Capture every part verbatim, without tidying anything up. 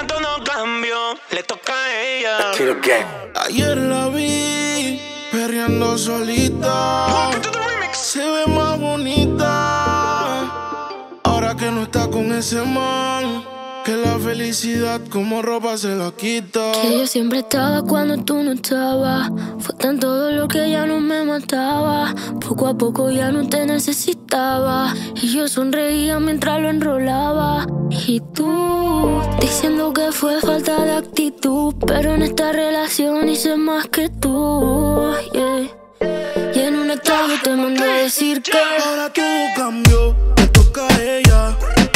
ahora todo cambió, le toca a ella. Ayer la vi perreando solita, se ve más bonita ahora que no está con ese man. Que la felicidad como ropa se la quita. Que yo siempre estaba cuando tú no estabas. Fue tan todo lo que ya no me mataba. Poco a poco ya no te necesitaba. Y yo sonreía mientras lo enrolaba. Y tú diciendo que fue falta de actitud, pero en esta relación hice más que tú, yeah. Y en un estado te mandé a decir que ahora todo cambió, le toca a ella.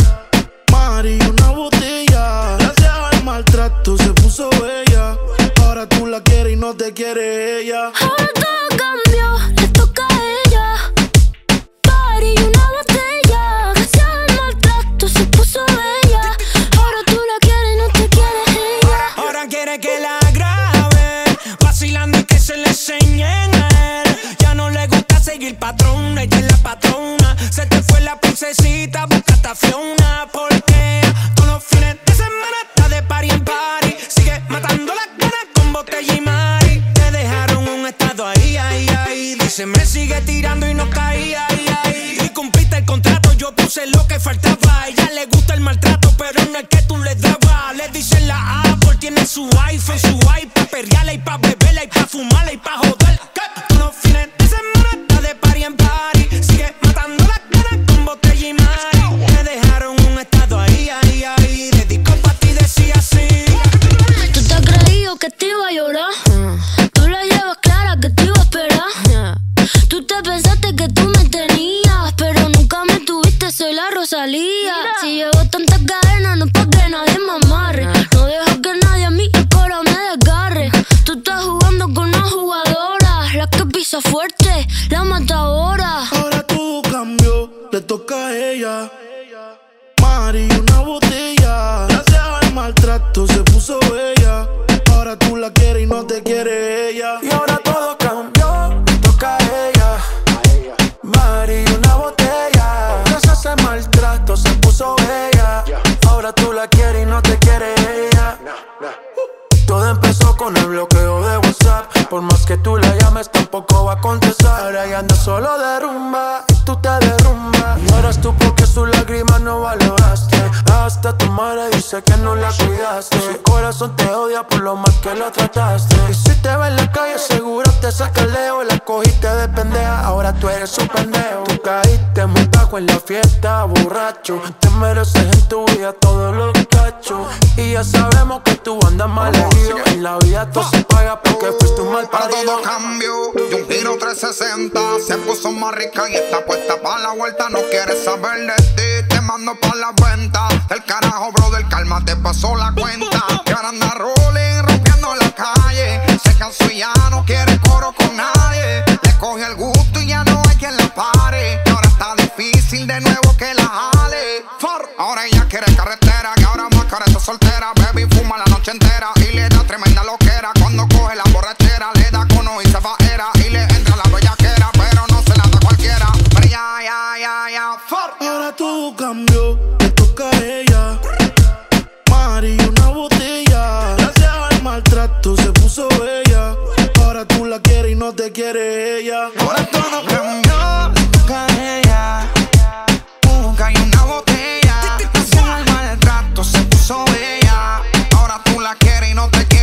Mari, una botella. Gracias al maltrato se puso bella. Ahora tú la quieres y no te quiere ella. Ahora todo cambió, le toca a ella. Mari, una botella. Gracias al maltrato se puso bella. Ahora tú la quieres y no te quiere ella. Ahora quiere que la graben, vacilando y que se le enseñen a él. Ya no le gusta seguir patrón, ella es la patrona. Se te fue la princesita, busca a Fiona. Porque todos los fines de semana está de party en party. Sigue matando las ganas con botella y mari. Te dejaron un estado ahí, ahí, ahí. Dice me sigue tirando y no caía, ahí, ahí. Y cumpliste el contrato, yo puse lo que faltaba. A ella le gusta el maltrato, pero no el que tú le dabas. Le dicen la Apple, tiene su iPhone, su iPad. Perreala y pa' beberla y pa' fumarla y pa' joder. Todos los fines de semana está de party en party. Sigue matando las ganas con botella y mari. Te dejaron un estado ahí, ahí, ahí. Dedicó pa' ti, decía así. Tú te has creído que te iba a llorar. Tú la llevas clara que te iba a esperar. Tú te pensaste que tú me tenías, pero nunca me tuviste, soy la Rosalía. Si llevo tantas cadenas, no es pa' que nadie me amarre. No dejo que nadie a mí el coro me desgarre. Tú estás jugando con una jugadora, la que pisa fuerte, la matadora. Ahora todo cambió, le toca a ella. Mari, una botella. Gracias al maltrato se puso bella. Ahora tú la quieres y no te quiere ella. Y ahora todo cambió, le toca a ella. Mari, una botella. Gracias al maltrato se puso bella. Ahora tú la quieres y no te quiere ella. Todo empezó con el bloqueo de WhatsApp. Por más que tú la llames tampoco va a contestar. Ahora ya anda solo de rumba y tú te derrumbas. Y ahora tú porque su lágrima no valoraste. Hasta tu madre dice que no la cuidaste. Su corazón te odia por lo mal que lo trataste. Y si te ve en la calle seguro te saca el leo. La cogiste de pendeja, ahora tú eres un pendejo. Tú caíste muy bajo en la fiesta, borracho. Te mereces en tu vida todos los cachos. Y ya sabemos que tú andas mal elegido. En la vida todo se paga porque fuiste un mal Para parido. todo cambio, de un giro trescientos sesenta. Se puso más rica y está puesta para la vuelta. No quiere saber de ti, te mando pa' la venta. Del carajo, brother, calma, te pasó la cuenta. Y ahora anda rolling, rompiendo la calle. Se cansó y ya no quiere coro con nadie. Le coge el gusto y ya no hay quien la pare. Y ahora está difícil de nuevo que la jale. Ahora ella quiere carretera, que ahora más cara está soltera. Baby fuma la noche entera y le da tremenda loquera. Cuando coge la borrachera, le da cono y se faera. Y le entra la bellaquera, pero no se la da cualquiera. Pero ya, ya, ya, ya, for. Ahora todo cambió, le toca a ella. Mari, una botella. Gracias al maltrato se puso bella. Ahora tú la quieres y no te quiere ella. Ahora todo cambió, le toca a ella. Busca y una botella. Gracias al maltrato se puso bella. Ahora tú la quieres y no te quieres.